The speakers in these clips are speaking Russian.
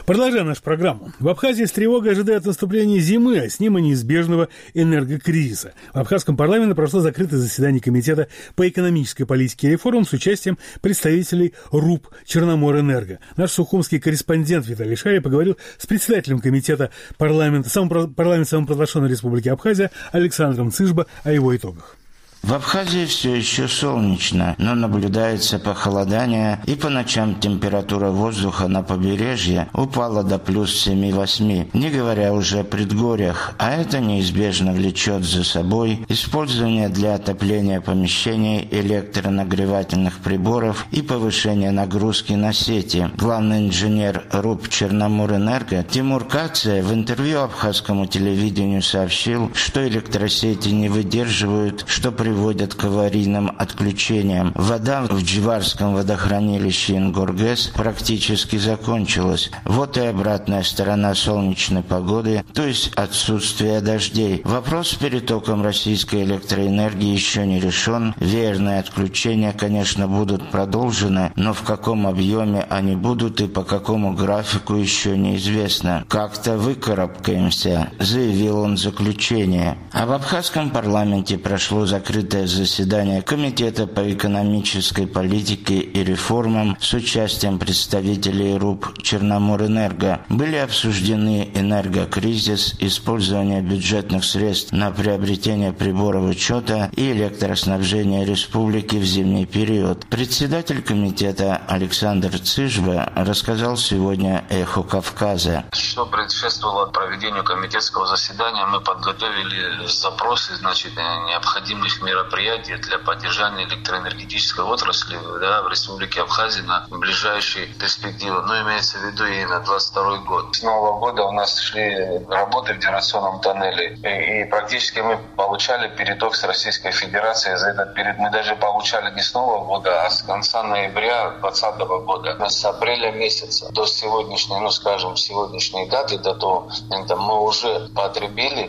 Продолжаем нашу программу. В Абхазии с тревогой ожидают наступления зимы, а с ним и неизбежного энергокризиса. В абхазском парламенте прошло закрытое заседание Комитета по экономической политике и реформам с участием представителей РУП «Черноморэнерго». Наш сухумский корреспондент Виталий Шарий поговорил с председателем Комитета парламента самопровозглашенной Республики Абхазия Александром Цыжба о его итогах. В Абхазии все еще солнечно, но наблюдается похолодание, и по ночам температура воздуха на побережье упала до плюс 7-8, не говоря уже о предгорьях, а это неизбежно влечет за собой использование для отопления помещений электронагревательных приборов и повышение нагрузки на сети. Главный инженер РУП «Черноморэнерго» Тимур Кация в интервью абхазскому телевидению сообщил, что электросети не выдерживают, что приводит к аварийным отключениям. Вода в Дживарском водохранилище Ингоргэс практически закончилась. Вот и обратная сторона солнечной погоды, то есть отсутствие дождей. Вопрос с перетоком российской электроэнергии еще не решен. Веерные отключения, конечно, будут продолжены, но в каком объеме они будут и по какому графику еще неизвестно. «Как-то выкарабкаемся», заявил он в заключение. А в абхазском парламенте прошло закрытое заседание Комитета по экономической политике и реформам с участием представителей РУП «Черноморэнерго». Были обсуждены энергокризис, использование бюджетных средств на приобретение приборов учета и электроснабжение республики в зимний период. Председатель комитета Александр Цыжба рассказал сегодня «Эхо Кавказа». Что предшествовало проведению комитетского заседания, мы подготовили запросы, необходимых мероприятий для поддержания электроэнергетической отрасли в Республике Абхазия на ближайшие перспективы. Имеется в виду и на 2022 год. С Нового года у нас шли работы в генерационном тоннеле. И практически мы получали переток с Российской Федерацией. За этот период мы даже получали не с Нового года, а с конца ноября 2020 года. С апреля месяца до сегодняшней, сегодняшней даты, до того момента мы уже потребили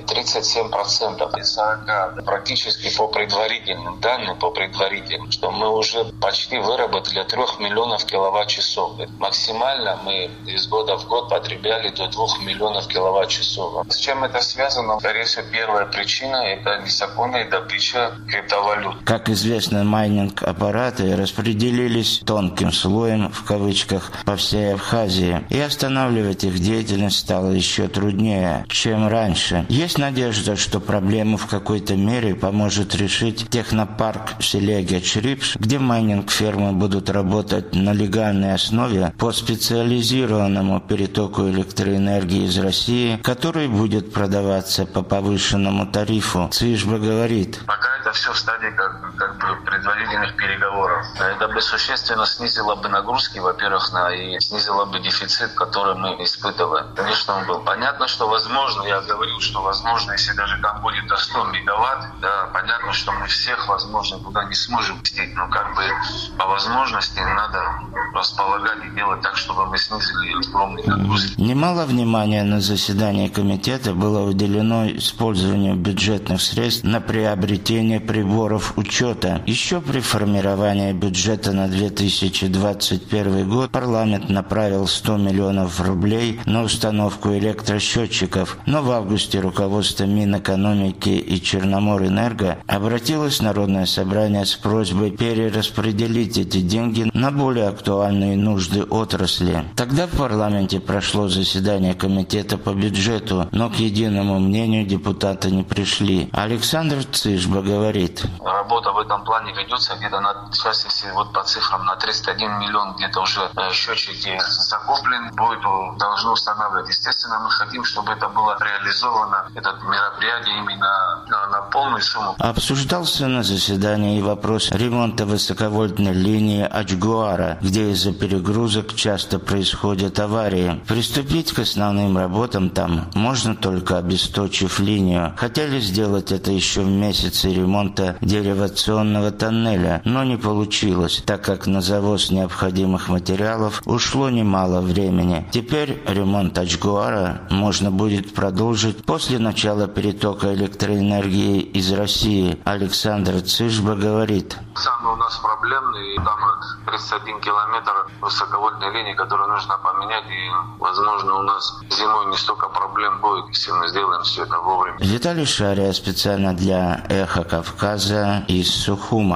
37% из 40%. Практически по предварительным данным, что мы уже почти выработали 3 миллионов киловатт-часов. Максимально мы из года в год потребляли до 2 миллионов киловатт-часов. С чем это связано? Скорее всего, первая причина – это незаконная добыча криптовалют. Как известно, майнинг-аппараты распределились тонким слоем, в кавычках, по всей Абхазии, и останавливать их деятельность стало еще труднее, чем раньше. Есть надежда, что проблему в какой-то мере поможет решить технопарк в селе Гечрипш, где майнинг-фермы будут работать на легальной основе по специализированному перетоку электроэнергии из России, который будет продаваться по повышенному тарифу. Цыжба говорит: пока это все в стадии предварительных переговоров. Это бы существенно снизило бы нагрузки, во-первых, и снизило бы дефицит, который мы испытываем. Конечно, он был. Понятно, что возможно, я говорил, что возможно, если даже там будет до 100 мегаватт, понятно, что мы всех, возможно, туда не сможем пустить, но по возможности надо располагать и делать так, чтобы мы снизили огромные нагрузки. Немало внимания на заседании комитета было уделено использованию бюджетных средств на приобретение приборов учета. Еще при формировании бюджета на 2021 год парламент направил 100 миллионов рублей на установку электросчетчиков, но в августе руководство Минэкономики и Черноморэнерго обратилось в Народное собрание с просьбой перераспределить эти деньги на более актуальные нужды отрасли. Тогда в парламенте прошло заседание комитета по бюджету, но к единому мнению депутаты не пришли. Александр Цыжба говорит: работа в этом плане ведется где-то сейчас, если по цифрам, на 31 миллион где-то уже счетчики закуплены, должны устанавливать. Естественно, мы хотим, чтобы это было реализовано, это мероприятие именно на полную сумму. Обсуждался на заседании и вопрос ремонта высоковольтной линии Ачгуара, где из-за перегрузок часто происходят аварии. Приступить к основным работам там можно только обесточив линию. Хотели сделать это еще в месяце ремонта ремонта деривационного тоннеля, но не получилось, так как на завоз необходимых материалов ушло немало времени. Теперь ремонт Ачгуара можно будет продолжить после начала перетока электроэнергии из России. Александр Цышба говорит: Самый у нас проблемный, там 31 километр высоковольтной линии, которую нужно поменять, и, возможно, у нас зимой не столько проблем будет, если мы сделаем все это вовремя. Виталий Шария специально для «Эхо Кавказа» из Сухума.